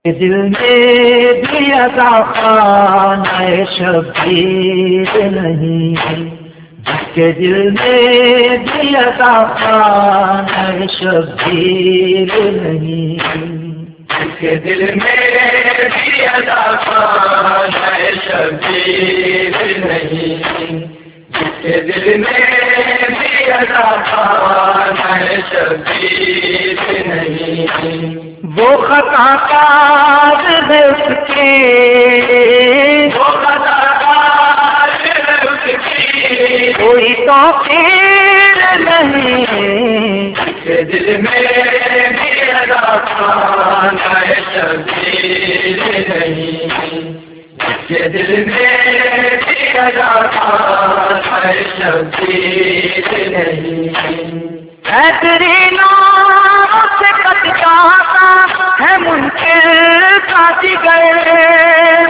دل میں بھی ادا خانہ شبیر نہیں، جس کے دل میں بھی ادا خانہ شبیر نہیں، جس کے دل میں بھی ادا خانہ شبیر نہیں، جس کے دل میں بھی ادا خانہ شبیر نہیں، وہ خطا کار ہے اس کے، وہ خطا کار ہے اس کی، کوئی توقیر نہیں، جس کے دل میں بھی ادا خانہ شبیر نہیں، جس کے دل میں بھی ادا خانہ شبیر نہیں، تیری نام سے کٹ جاتا ہے منکر کا جگر،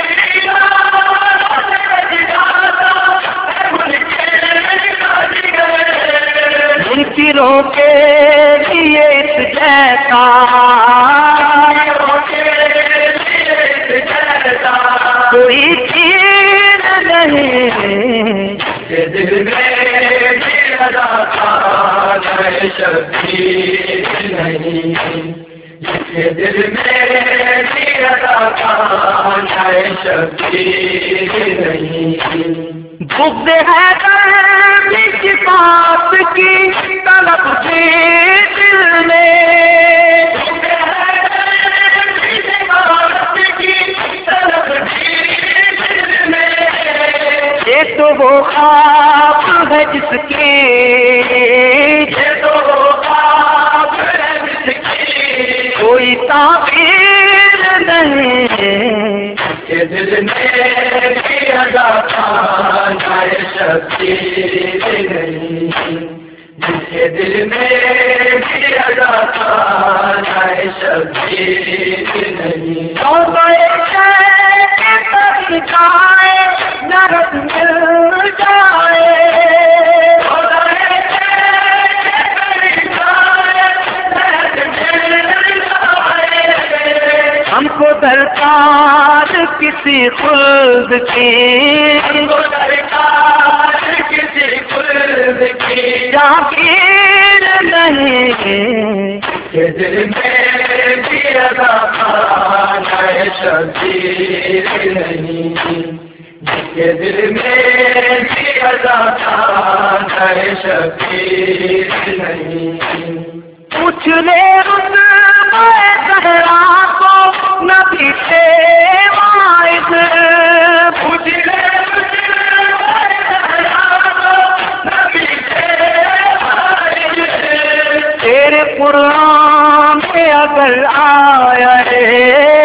منکروں کے لیے اس جیسا کوئی چیز نہیں، کے دل میں بھی ادا خانہ شبیر نہیں، جس کے دل میں بھی ادا خانہ شبیر نہیں، بغض ہے درد کی بات کی طلب سے دل میں، یہ تو وہ خواب ہے جس کے، کوئی تعبیر نہیں، کے دل میں بھی ادا خانہ شبیر نہیں، جس کے دل میں بھی ادا خانہ شبیر نہیں، جائے نرد مل جائے، ہم کو درکار کسی خلد کی، کسی خلد کی، جاگیر نہیں، کے دل میں بھی ادا خانہ شبیر نہیں، جس کے دل میں بھی ادا خانہ شبیر نہیں، پوچھ لے اس میں زہرا کو نبی سے واعظ، پوچھ لے تیرے قرآن میں اگر آیا ہے،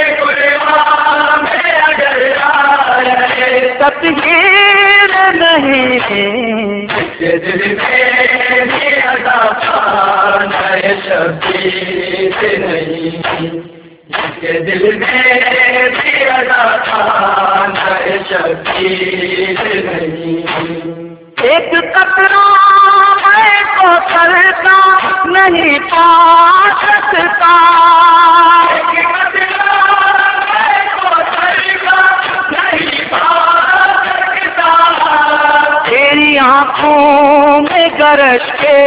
تطہیر نہیں، کے دل میں بھی ادا خانہ شبیر نہیں، جس کے دل میں بھی ادا خانہ شبیر نہیں، ایک قطرہ میں کو کرتا نہیں پا سکتا، تیری آنکھوں میں گرج کے،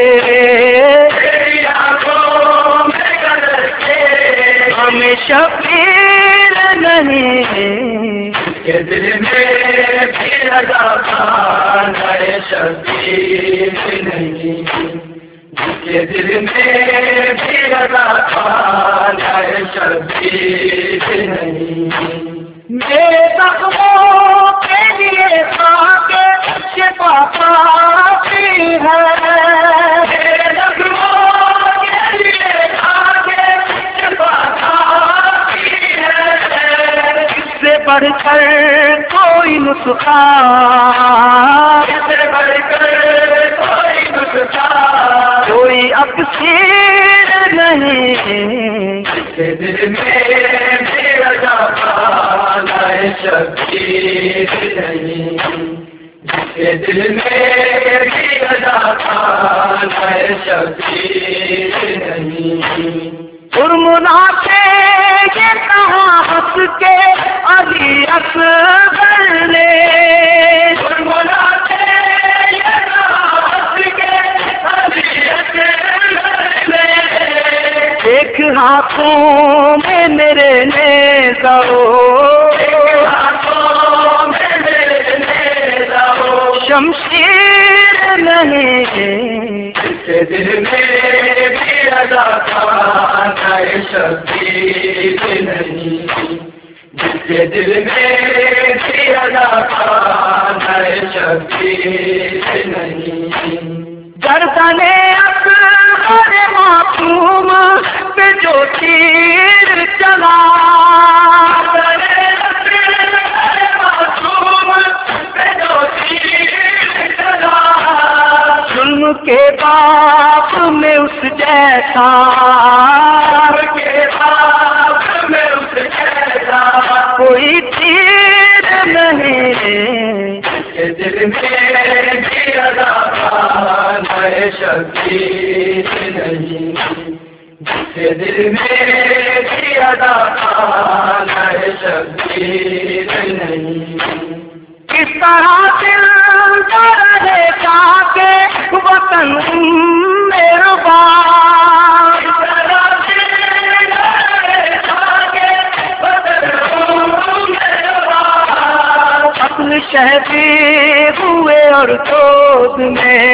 ہمیں شبیر نہیں، کے دل میں بھی ادا خانہ شبیر نہیں، جس کے دل میں بھی ادا خانہ شبیر نہیں، میرے زخموں کے لیے خاک شفا کافی ہے، میرے زخموں کے لیے خاک شفا کافی ہے، اس سے بڑھ کر کوئی نسخہ، اس سے بڑھ کر کوئی نسخہ، کوئی اکسیر نہیں، کے دل میں بھی ادا خانہ شبیر نہیں، جس کے دل میں بھی ادا خانہ شبیر نہیں، منافع یہ کہا ہنس کے علی اصغر نے، سناتے یہ کہا ہنس کے علی اصغر نے، ایک ہاتھوں میں میرے نیزہ ہو، شمشیر نہیں، جس کے دل میں بھی ادا تھا نئے شبیر نہیں، جس کے دل میں بھی ادا تھا نئے شبیر نہیں، گردن اصغر معصوم پہ جو تیر چلا، ظلم کے باپ میں اس جیسا، کوئی تیر نہیں، دل میں بھی ادا نئے شبیر نہیں، جس کے دل میں بھی ادا نئے شبیر نہیں، کس طرح دل رہے جا کے وطن میرا، اپنے شہید ہوئے اور گود میں،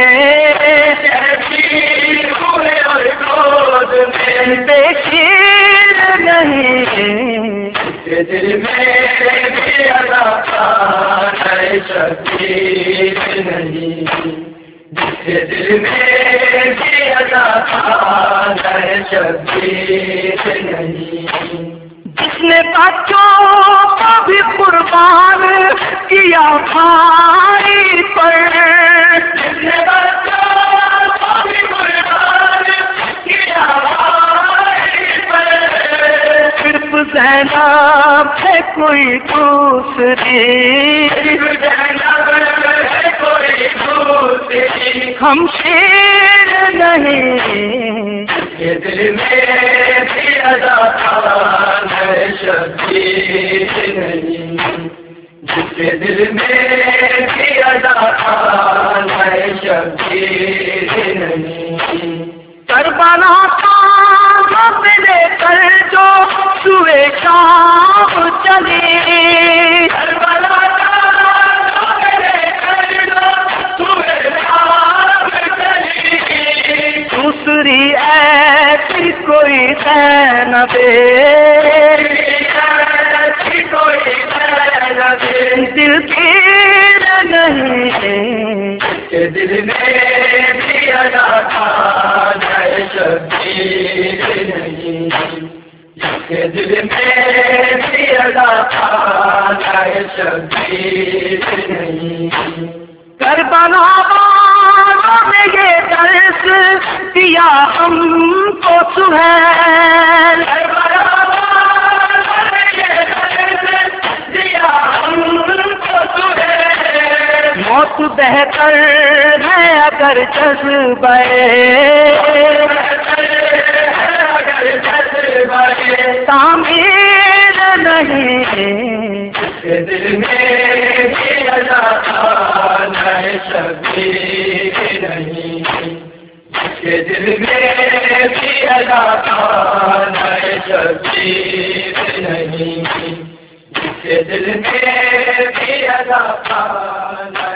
بے شیر نہیں، دل میں بھی ادا نئے شبیر نہیں، جس کے دل میں بھی ادا نئے شبیر نہیں، جس نے بچوں کو بھی قربان کیا بھائی پر، جس نے بچوں کو بھی قربان کیا بھائی پر، صرف زینب ہے کوئی دوسری، ہم شیر نہیں، کے دل میں بھی ادا نئے شبیر نہیں، جس کے دل میں بھی ادا نئے شبیر نہیں، کربلا کا میں لے کر جو سوئے شام چلی، کربلا کا لے کر جو سوئے شام چلی، دوسری ایسی کوئی زینب، دل گیر نہیں، کے دل میں بھی ادا نئے شبیر نہیں، جس کے دل میں بھی ادا نئے شبیر نہیں، کربلا میں یہ درس دیا ہم کو سہیل، موت بہتر ہے اگر جذبہ تعمیر نہیں، دل میں بھی ادا نئے شبیر نہیں، جس کے دل میں بھی ادا نئے شبیر نہیں، جس کے دل میں بھی ادا